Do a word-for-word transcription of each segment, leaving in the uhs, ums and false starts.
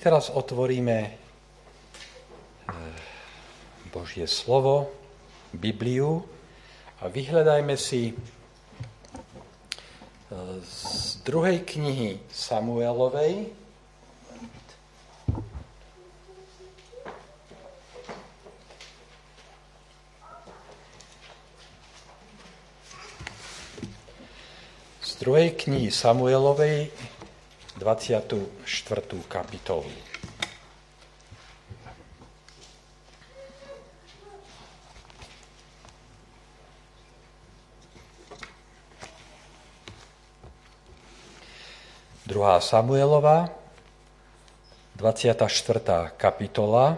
si teraz otvoríme Božie slovo, Bibliu a vyhľadajme si z druhej knihy Samuelovej z druhej knihy Samuelovej dvadsiatu štvrtú kapitolu. Druhá Samuelova, dvadsiata štvrtá kapitola.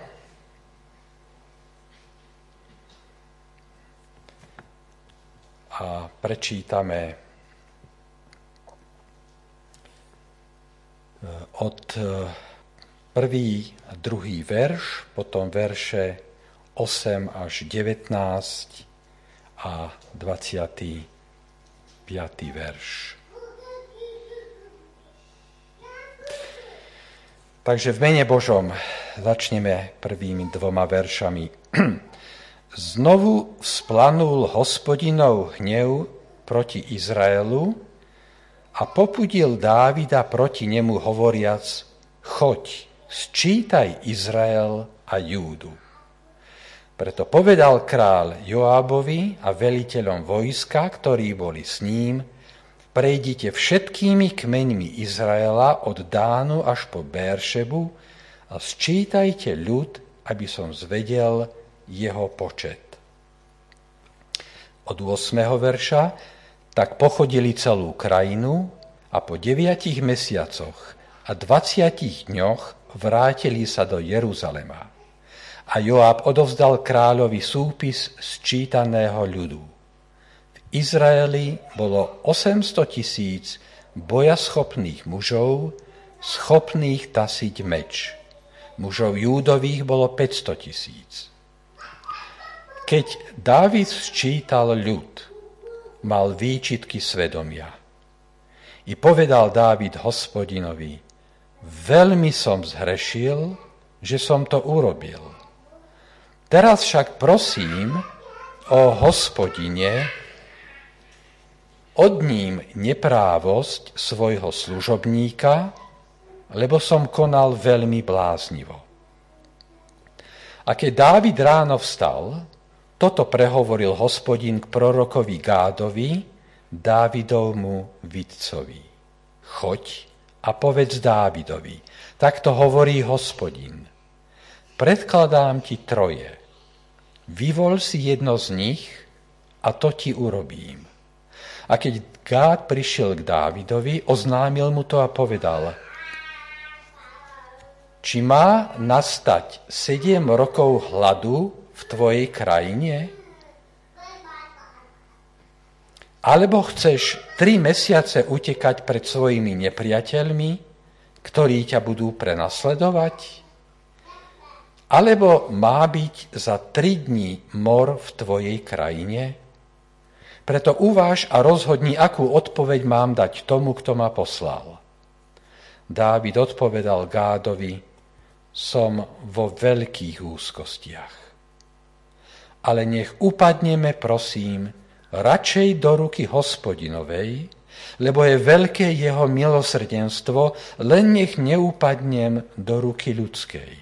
A prečítame od prvý a druhý verš, potom verše osem až devätnásť a dvadsiaty piaty verš. Takže v mene Božom začneme prvými dvoma veršami. Znovu vzplanul Hospodinov hnev proti Izraelu a popudil Dávida proti nemu hovoriac: choď, sčítaj Izrael a Júdu. Preto povedal kráľ Joábovi a veliteľom vojska, ktorí boli s ním: prejdite všetkými kmeňmi Izraela od Dánu až po Beeršebu a sčítajte ľud, aby som zvedel jeho počet. Od ôsmeho verša: tak pochodili celú krajinu a po deviatich mesiacoch a dvadsiatich dňoch vrátili sa do Jeruzalema. A Joáb odovzdal kráľovi súpis sčítaného ľudu. Izraeli bolo osemsto tisíc bojaschopných mužov, schopných tasiť meč. Mužov Júdových bolo päťsto tisíc. Keď Dávid sčítal ľud, mal výčitky svedomia. I povedal Dávid Hospodinovi: veľmi som zhrešil, že som to urobil. Teraz však prosím o Hospodine, odním neprávosť svojho služobníka, lebo som konal veľmi bláznivo. A keď Dávid ráno vstal, toto prehovoril Hospodin k prorokovi Gádovi, Dávidovmu vidcovi. Choď a povedz Dávidovi: takto hovorí Hospodin. Predkladám ti troje. Vyvol si jedno z nich a to ti urobím. A keď Gád prišiel k Dávidovi, oznámil mu to a povedal: či má nastať sedem rokov hladu v tvojej krajine? Alebo chceš tri mesiace utekať pred svojimi nepriateľmi, ktorí ťa budú prenasledovať? Alebo má byť za tri dni mor v tvojej krajine? Preto uváž a rozhodni, akú odpoveď mám dať tomu, kto ma poslal. Dávid odpovedal Gádovi: som vo veľkých úzkostiach. Ale nech upadneme, prosím, radšej do ruky Hospodinovej, lebo je veľké jeho milosrdenstvo, len nech neupadnem do ruky ľudskej.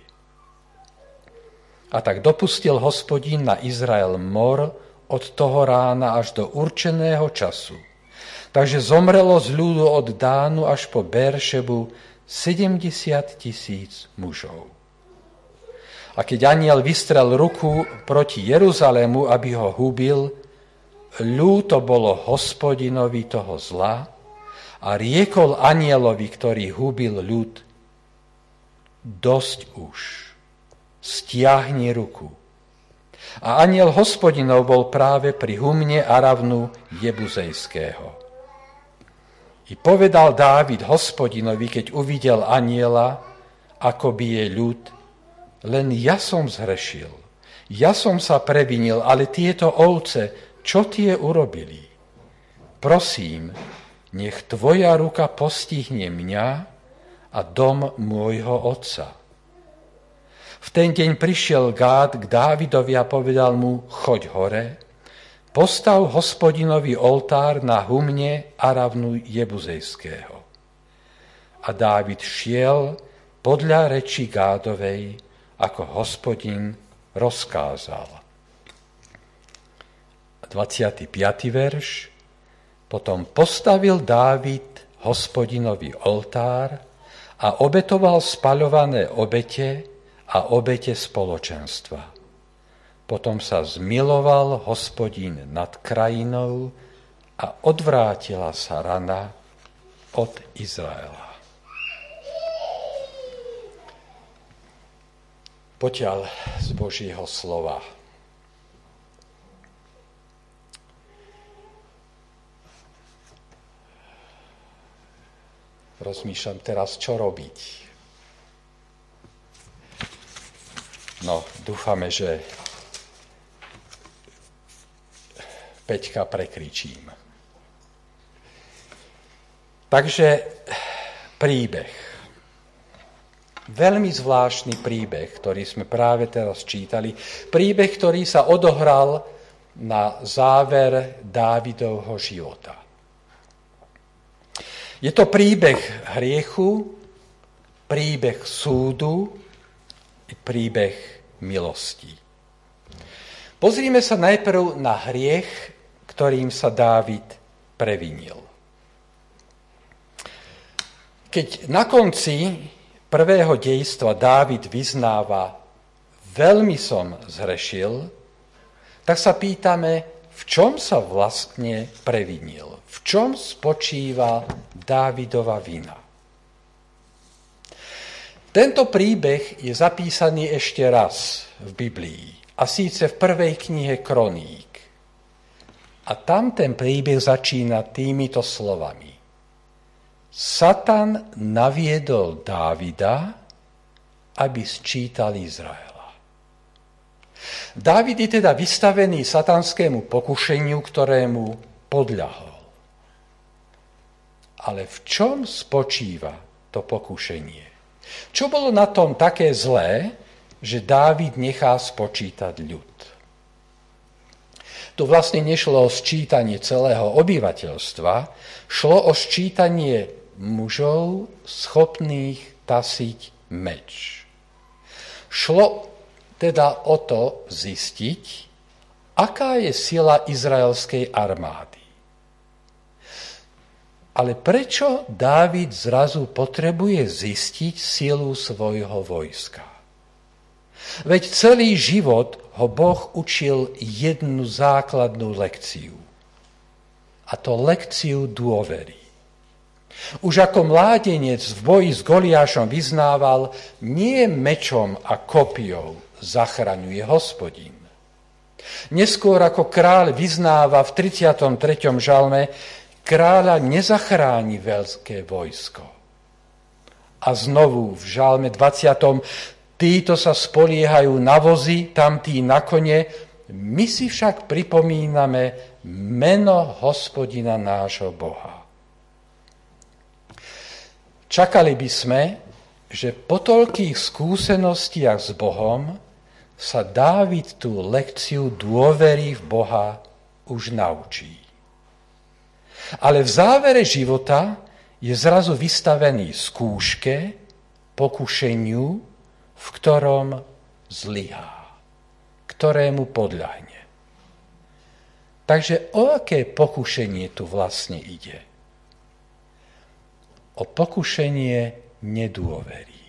A tak dopustil Hospodin na Izrael mor od toho rána až do určeného času. Takže zomrelo z ľudu od Dánu až po Beeršebu sedemdesiat tisíc mužov. A keď anjel vystrel ruku proti Jeruzalému, aby ho hubil, ľúto bolo Hospodinovi toho zla a riekol anjelovi, ktorý hubil ľud: dosť už, stiahni ruku. A anjel Hospodinov bol práve pri humne Aravnu Jebuzejského. I povedal Dávid Hospodinovi, keď uvidel anjela, ako bije ľud: len ja som zhrešil, ja som sa previnil, ale tieto ovce, čo tie urobili? Prosím, nech tvoja ruka postihne mňa a dom môjho otca. V ten deň prišiel Gád k Dávidovi a povedal mu, choď hore, postav Hospodinovi oltár na humne Aravnu Jebuzejského. A Dávid šiel podľa reči Gádovej, ako Hospodin rozkázal. dvadsiaty piaty verš. Potom postavil Dávid Hospodinovi oltár a obetoval spaľované obete a obete spoločenstva. Potom sa zmiloval Hospodin nad krajinou a odvrátila sa rana od Izraela. Potiaľ z Božieho slova. Rozmýšľam teraz, čo robiť. No, dúfame, že Peťka prekričím. Takže príbeh. Veľmi zvláštny príbeh, ktorý sme práve teraz čítali. Príbeh, ktorý sa odohral na záver Dávidovho života. Je to príbeh hriechu, príbeh súdu, príbeh milosti. Pozrime sa najprv na hriech, ktorým sa Dávid previnil. Keď na konci prvého dejstva Dávid vyznáva, veľmi som zhrešil, tak sa pýtame, v čom sa vlastne previnil? V čom spočíva Dávidova vina? Tento príbeh je zapísaný ešte raz v Biblii, a síce v prvej knihe Kroník. A tam ten príbeh začína týmito slovami. Satan naviedol Dávida, aby sčítal Izraela. Dávid je teda vystavený satanskému pokušeniu, ktorému podľahol. Ale v čom spočíva to pokušenie? Čo bolo na tom také zlé, že Dávid nechá spočítať ľud? Tu vlastne nešlo o sčítanie celého obyvateľstva, šlo o sčítanie mužov schopných tasiť meč. Šlo teda o to zistiť, aká je sila izraelskej armády. Ale prečo Dávid zrazu potrebuje zistiť silu svojho vojska? Veď celý život ho Boh učil jednu základnú lekciu. A to lekciu dôvery. Už ako mládenec v boji s Goliášom vyznával, nie mečom a kopijou zachraňuje Hospodin. Neskôr ako kráľ vyznáva v tridsiatom treťom žalme, kráľa nezachráni veľké vojsko. A znovu v žalme dvadsiatom títo sa spoliehajú na vozy, tamtí na kone, my si však pripomíname meno Hospodina nášho Boha. Čakali by sme, že po toľkých skúsenostiach s Bohom sa Dávid tú lekciu dôvery v Boha už naučí. Ale v závere života je zrazu vystavený skúške, pokušeniu, v ktorom zlyhá, ktorému podľahne. Takže o aké pokušenie tu vlastne ide? O pokušenie nedôvery.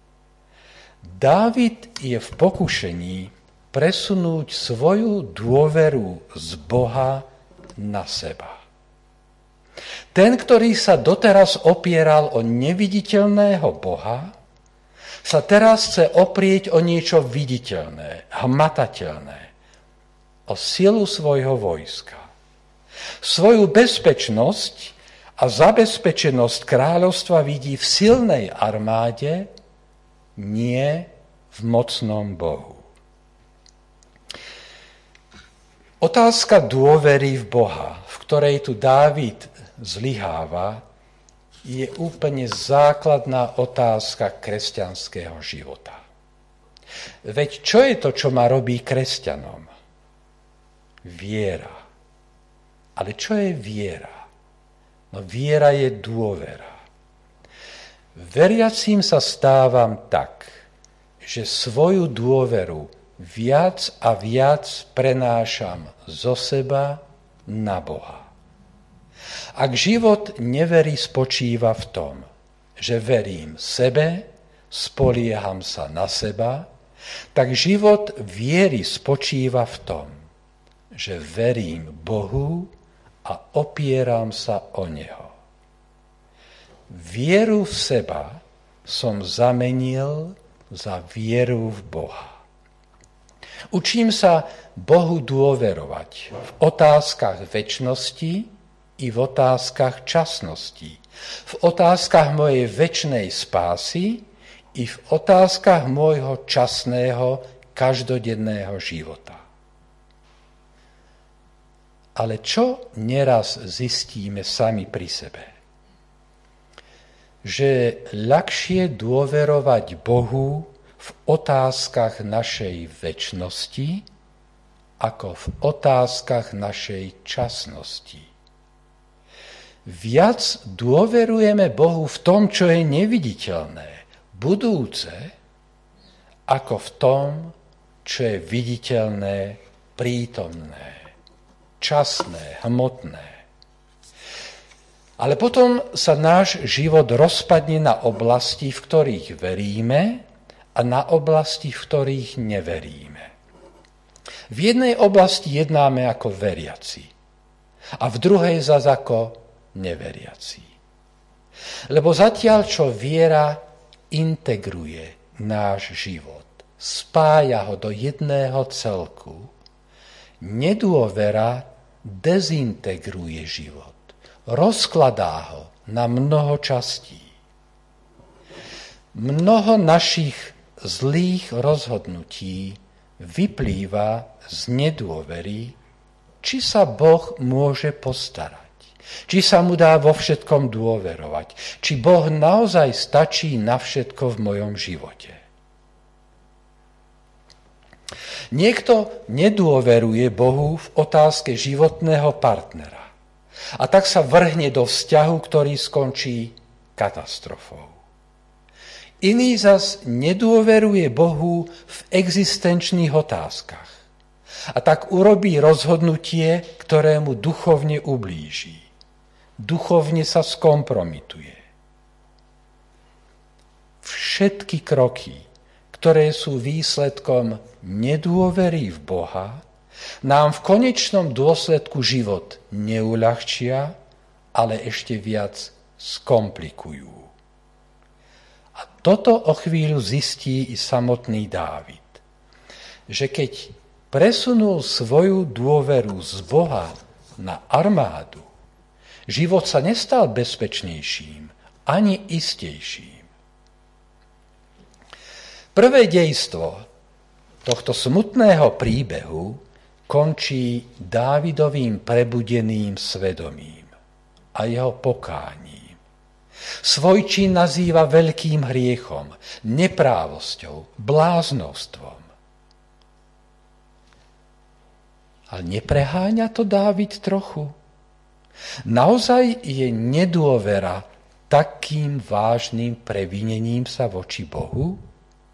Dávid je v pokušení presunúť svoju dôveru z Boha na seba. Ten, ktorý sa doteraz opieral o neviditeľného Boha, sa teraz chce oprieť o niečo viditeľné, hmatateľné, o silu svojho vojska. Svoju bezpečnosť a zabezpečenosť kráľovstva vidí v silnej armáde, nie v mocnom Bohu. Otázka dôvery v Boha, v ktorej tu Dávid zlyháva, je úplne základná otázka kresťanského života. Veď čo je to, čo ma robí kresťanom? Viera. Ale čo je viera? No viera je dôvera. Veriacím sa stávam tak, že svoju dôveru viac a viac prenášam zo seba na Boha. Ak život neverí spočíva v tom, že verím sebe, spolieham sa na seba, tak život viery spočíva v tom, že verím Bohu a opieram sa o Neho. Vieru v seba som zamenil za vieru v Boha. Učím sa Bohu dôverovať v otázkach večnosti i v otázkach časnosti, v otázkach mojej večnej spásy i v otázkach môjho časného, každodenného života. Ale čo neraz zistíme sami pri sebe? Že ľahšie dôverovať Bohu v otázkach našej večnosti ako v otázkach našej časnosti. Viac dôverujeme Bohu v tom, čo je neviditeľné, budúce, ako v tom, čo je viditeľné, prítomné, časné, hmotné. Ale potom sa náš život rozpadne na oblasti, v ktorých veríme a na oblasti, v ktorých neveríme. V jednej oblasti jednáme ako veriaci a v druhej zas ako neveriaci. Lebo zatiaľ, čo viera integruje náš život, spája ho do jedného celku, nedôvera dezintegruje život, rozkladá ho na mnoho častí. Mnoho našich zlých rozhodnutí vyplýva z nedôvery, či sa Boh môže postarať. Či sa mu dá vo všetkom dôverovať. Či Boh naozaj stačí na všetko v mojom živote. Niekto nedôveruje Bohu v otázke životného partnera. A tak sa vrhne do vzťahu, ktorý skončí katastrofou. Iný zas nedôveruje Bohu v existenčných otázkach. A tak urobí rozhodnutie, ktoré mu duchovne ublíži. Duchovne sa skompromituje. Všetky kroky, ktoré sú výsledkom nedôvery v Boha, nám v konečnom dôsledku život neuľahčia, ale ešte viac skomplikujú. A toto o chvíľu zistí i samotný Dávid, že keď presunul svoju dôveru z Boha na armádu, život sa nestal bezpečnejším, ani istejším. Prvé dejstvo tohto smutného príbehu končí Dávidovým prebudeným svedomím a jeho pokáním. Svoj čin nazýva veľkým hriechom, neprávosťou, bláznostvom. Ale nepreháňa to Dávid trochu? Naozaj je nedôvera takým vážnym previnením sa voči Bohu?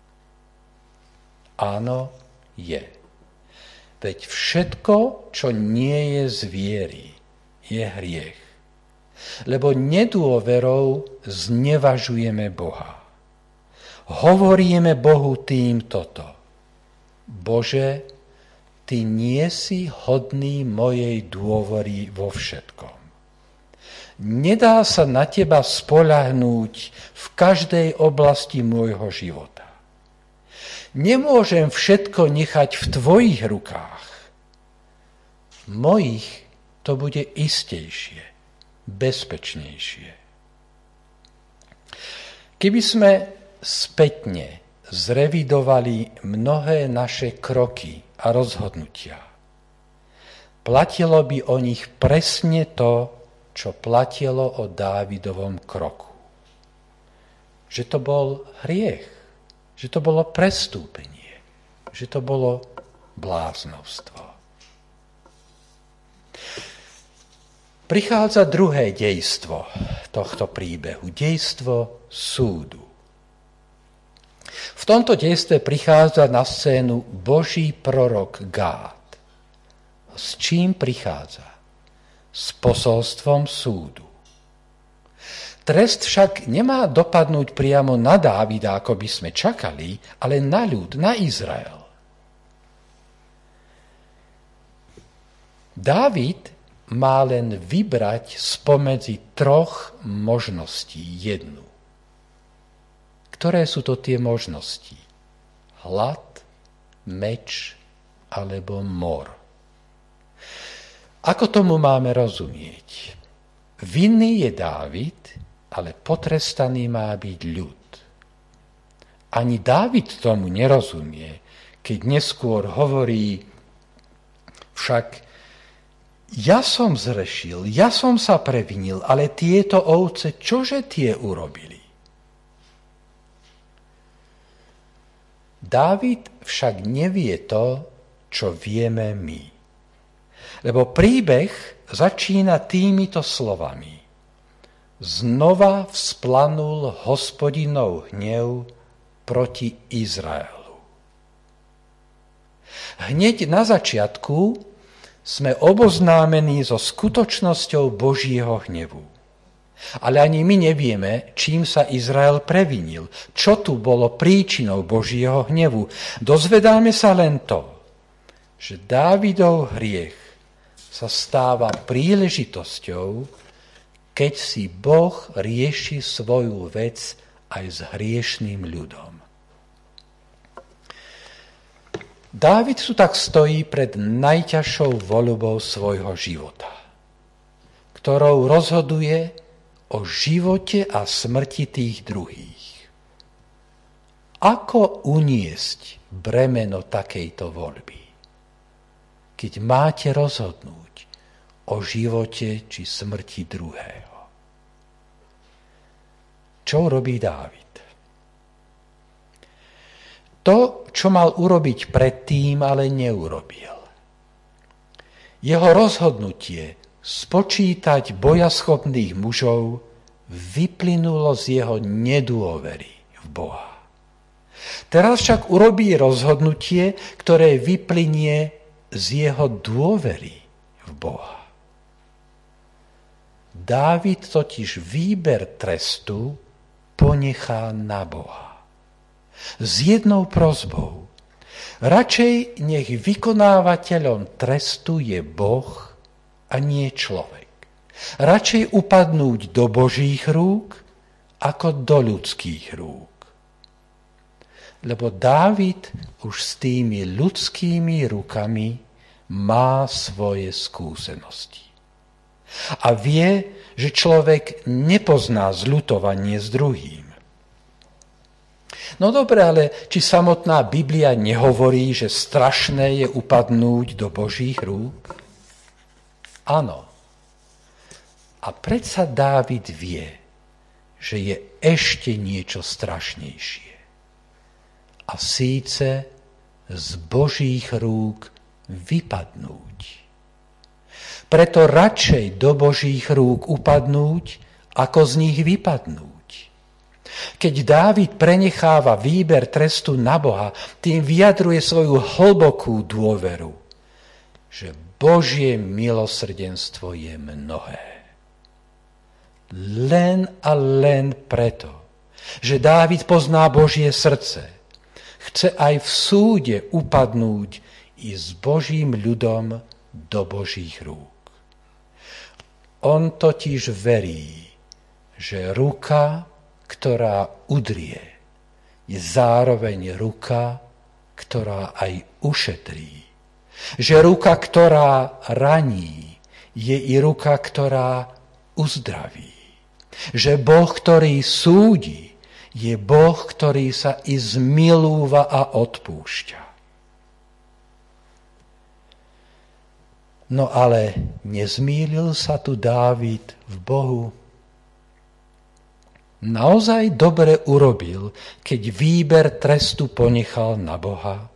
Áno, je. Veď všetko, čo nie je z viery, je hriech. Lebo nedôverou znevažujeme Boha. Hovoríme Bohu tým toto. Bože, Ty nie si hodný mojej dôvery vo všetkom. Nedá sa na Teba spoľahnúť v každej oblasti môjho života. Nemôžem všetko nechať v Tvojich rukách. V mojich to bude istejšie, bezpečnejšie. Keby sme spätne zrevidovali mnohé naše kroky a rozhodnutia, platilo by o nich presne to, čo platilo o Dávidovom kroku. Že to bol hriech, že to bolo prestúpenie, že to bolo bláznovstvo. Prichádza druhé dejstvo tohto príbehu, dejstvo súdu. V tomto dejstve prichádza na scénu Boží prorok Gád. S čím prichádza? S posolstvom súdu. Trest však nemá dopadnúť priamo na Dávida, ako by sme čakali, ale na ľud, na Izrael. Dávid má len vybrať spomedzi troch možností jednu. Ktoré sú to tie možnosti? Hlad, meč alebo mor. Ako tomu máme rozumieť? Vinný je Dávid, ale potrestaný má byť ľud. Ani Dávid tomu nerozumie, keď neskôr hovorí: však ja som zrešil, ja som sa previnil, ale tieto ovce, čože tie urobili? Dávid však nevie to, čo vieme my. Lebo príbeh začína týmito slovami. Znova vzplanul Hospodinov hnev proti Izraelu. Hneď na začiatku sme oboznámení so skutočnosťou Božieho hnevu. Ale ani my nevieme, čím sa Izrael previnil, čo tu bolo príčinou Božieho hnevu. Dozvedáme sa len to, že Dávidov hriech sa stáva príležitosťou, keď si Boh rieši svoju vec aj s hriešným ľudom. Dávid tu tak stojí pred najťažšou voľbou svojho života, ktorou rozhoduje o živote a smrti tých druhých. Ako uniesť bremeno takejto voľby, keď máte rozhodnúť o živote či smrti druhého? Čo robí Dávid? To, čo mal urobiť predtým, ale neurobil. Jeho rozhodnutie spočítať bojaschopných mužov vyplynulo z jeho nedôvery v Boha. Teraz však urobí rozhodnutie, ktoré vyplynie z jeho dôvery v Boha. Dávid totiž výber trestu ponechá na Boha. S jednou prosbou. Radšej nech vykonávateľom trestu je Boh a nie človek. Radšej upadnúť do Božích rúk, ako do ľudských rúk. Lebo Dávid už s tými ľudskými rukami má svoje skúsenosti. A vie, že človek nepozná zľutovanie s druhým. No dobre, ale či samotná Biblia nehovorí, že strašné je upadnúť do Božích rúk? Áno. A predsa Dávid vie, že je ešte niečo strašnejšie. A síce z Božích rúk vypadnúť. Preto radšej do Božích rúk upadnúť, ako z nich vypadnúť. Keď Dávid prenecháva výber trestu na Boha, tým vyjadruje svoju hlbokú dôveru, že Božie milosrdenstvo je mnohé. Len a len preto, že Dávid pozná Božie srdce, chce aj v súde upadnúť i s Božím ľudom do Božích rúk. On totiž verí, že ruka, ktorá udrie, je zároveň ruka, ktorá aj ušetrí. Že ruka, ktorá raní, je i ruka, ktorá uzdraví. Že Boh, ktorý súdi, je Boh, ktorý sa i zmilúva a odpúšťa. No ale nezmýlil sa tu Dávid v Bohu. Naozaj dobre urobil, keď výber trestu ponechal na Boha.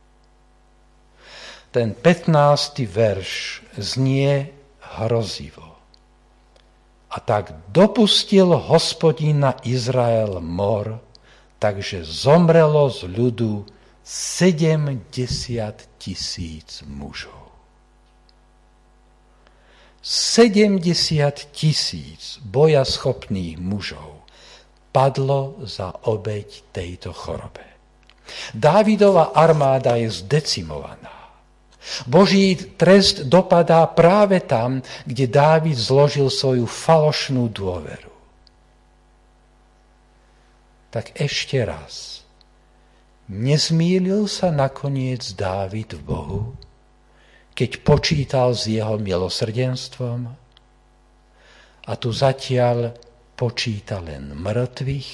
Ten pätnásty verš znie hrozivo. A tak dopustil Hospodin na Izrael mor, takže zomrelo z ľudu sedemdesiat tisíc mužov. sedemdesiat tisíc bojaschopných mužov padlo za obeť tejto chorobe. Dávidova armáda je zdecimovaná. Boží trest dopadá práve tam, kde Dávid zložil svoju falošnú dôveru. Tak ešte raz. Nezmýlil sa nakoniec Dávid v Bohu, keď počítal s jeho milosrdenstvom? A tu zatiaľ počíta len mŕtvych?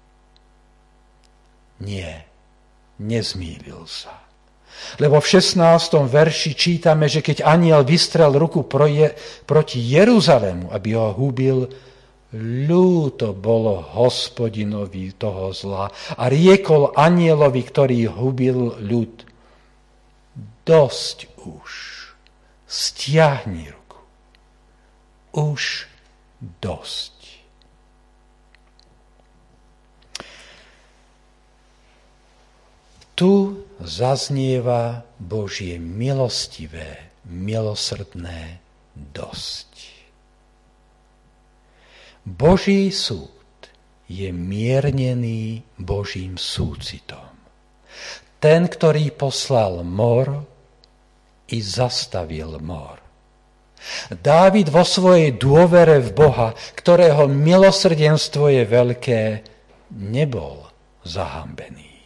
Nie, nezmýlil sa. Lebo v šestnástom verši čítame, že keď anjel vystrel ruku proti Jeruzalému, aby ho hubil, ľúto bolo Hospodinovi toho zla a riekol anjelovi, ktorý hubil ľud: dosť už, stiahni ruku, už dosť. Tu zaznieva Božie milostivé, milosrdné dosť. Boží súd je miernený Božím súcitom. Ten, ktorý poslal mor, i zastavil mor. Dávid vo svojej dôvere v Boha, ktorého milosrdenstvo je veľké, nebol zahambený.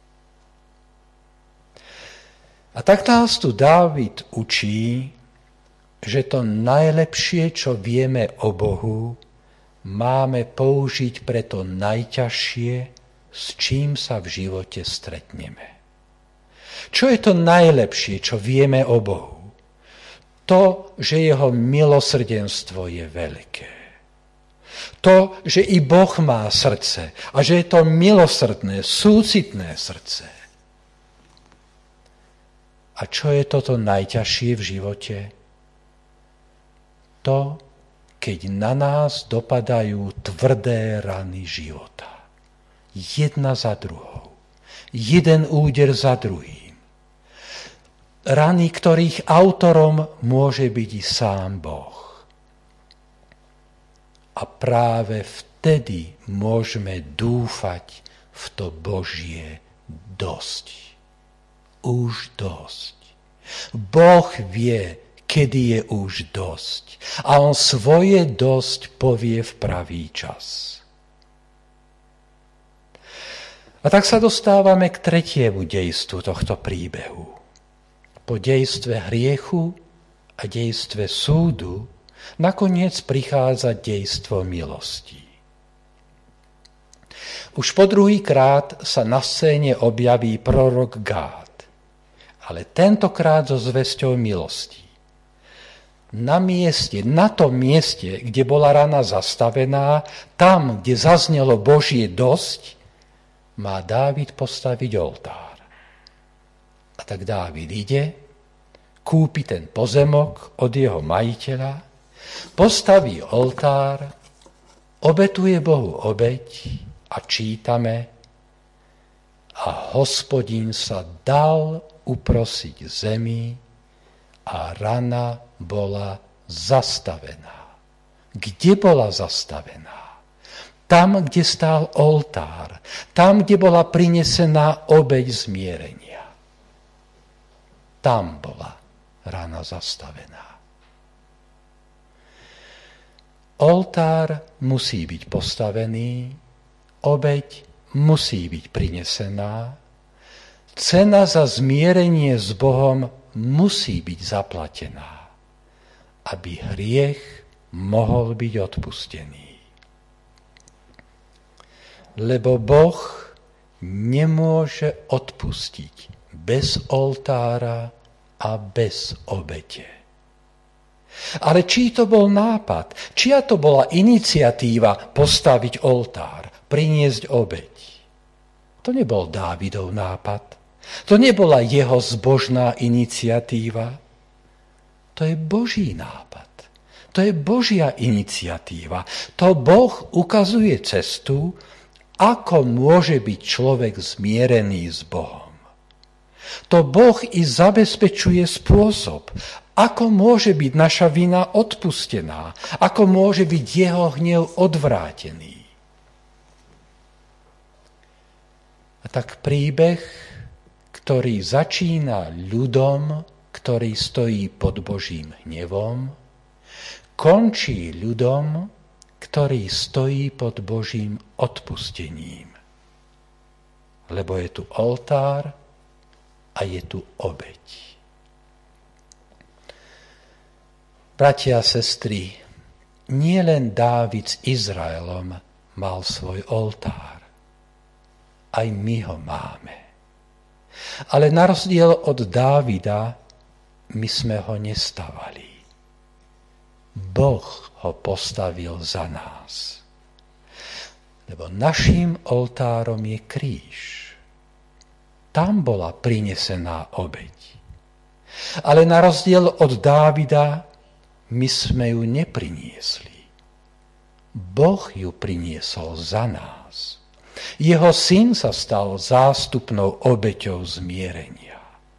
A tak nás tu Dávid učí, že to najlepšie, čo vieme o Bohu, máme použiť pre to najťažšie, s čím sa v živote stretneme. Čo je to najlepšie, čo vieme o Bohu? To, že jeho milosrdenstvo je veľké. To, že i Boh má srdce a že je to milosrdné, súcitné srdce. A čo je toto najťažšie v živote? To, keď na nás dopadajú tvrdé rany života. Jedna za druhou. Jeden úder za druhým. Rany, ktorých autorom môže byť i sám Boh. A práve vtedy môžeme dúfať v to Božie dosť. Už dosť. Boh vie, kedy je už dosť. A on svoje dosť povie v pravý čas. A tak sa dostávame k tretiemu dejstvu tohto príbehu. Po dejstve hriechu a dejstve súdu nakoniec prichádza dejstvo milosti. Už po druhýkrát sa na scéne objaví prorok Gád, ale tentokrát so zvesťou milosti. Na mieste, na tom mieste, kde bola rana zastavená, tam, kde zaznelo Božie dosť, má Dávid postaviť oltár. A tak Dávid ide, kúpi ten pozemok od jeho majiteľa, postaví oltár, obetuje Bohu obeť a čítame: a Hospodin sa dal uprosiť zemi a rana bola zastavená. Kde bola zastavená? Tam, kde stál oltár. Tam, kde bola prinesená obeť zmierenia. Tam bola rana zastavená. Oltár musí byť postavený, obeť musí byť prinesená, cena za zmierenie s Bohom musí byť zaplatená, aby hriech mohol byť odpustený. Lebo Boh nemôže odpustiť bez oltára a bez obete. Ale čí to bol nápad? Čia to bola iniciatíva postaviť oltár, priniesť obeť? To nebol Dávidov nápad. To nebola jeho zbožná iniciatíva. To je Boží nápad. To je Božia iniciatíva. To Boh ukazuje cestu, ako môže byť človek zmierený s Bohom. To Boh i zabezpečuje spôsob, ako môže byť naša vina odpustená, ako môže byť jeho hnev odvrátený. A tak príbeh, ktorý začína ľudom, ktorý stojí pod Božím hnevom, končí ľudom, ktorý stojí pod Božím odpustením. Lebo je tu oltár a je tu obeť. Bratia a sestry, nie len Dávid s Izraelom mal svoj oltár. Aj my ho máme. Ale na rozdiel od Dávida, my sme ho nestavali. Boh ho postavil za nás. Lebo naším oltárom je kríž. Tam bola prinesená obeť. Ale na rozdiel od Dávida, my sme ju nepriniesli. Boh ju priniesol za nás. Jeho syn sa stal zástupnou obeťou zmierenia.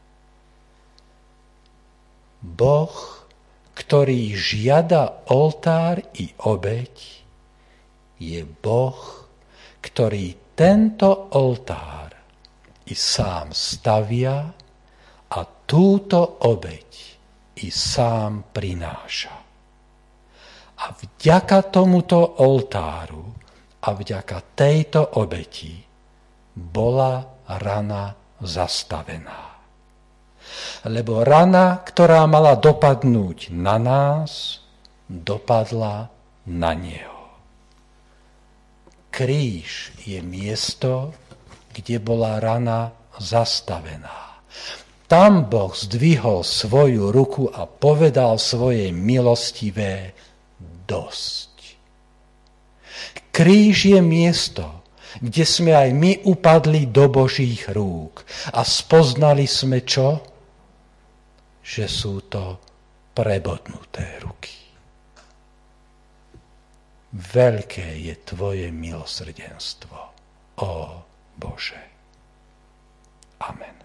Boh, ktorý žiada oltár i obeť, je Boh, ktorý tento oltár i sám stavia a túto obeť i sám prináša. A vďaka tomuto oltáru a vďaka tejto obeti bola rana zastavená. Lebo rana, ktorá mala dopadnúť na nás, dopadla na neho. Kríž je miesto, kde bola rana zastavená. Tam Boh zdvihol svoju ruku a povedal svojej milostivé dosť. Kríž je miesto, kde sme aj my upadli do Božích rúk a spoznali sme čo? Že sú to prebodnuté ruky. Veľké je tvoje milosrdenstvo, ó Bože. Amen.